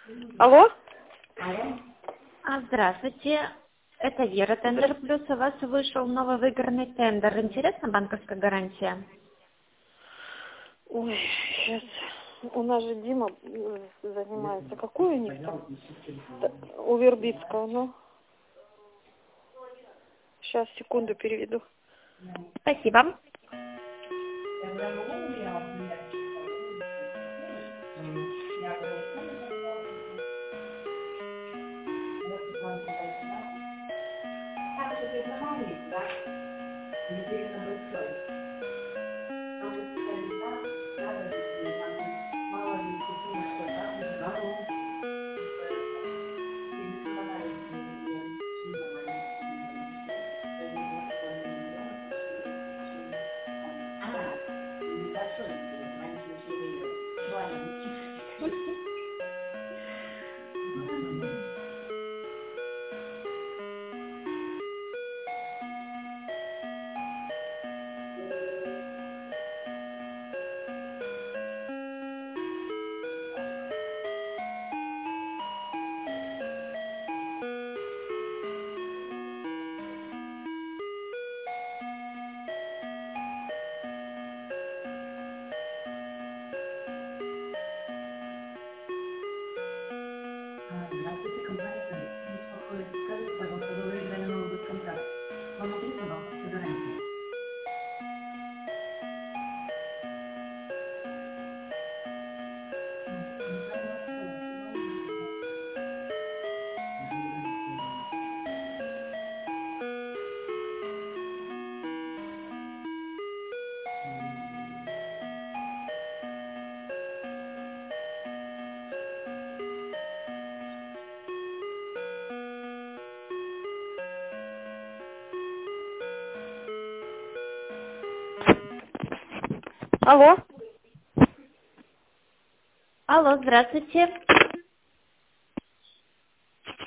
Алло? Здравствуйте, это Вера, Тендер Плюс. У вас вышел новый выигранный тендер. Интересна банковская гарантия? Ой, сейчас. У нас же Дима занимается. Какой у них там? У Вербицкого, ну. Сейчас, секунду переведу. Спасибо. Здравствуйте, компания «Союз». Беспокоит. Скажите, пожалуйста, вы выиграли новый госконтракт. Вам интересна банковская гарантия? Алло? Алло, здравствуйте.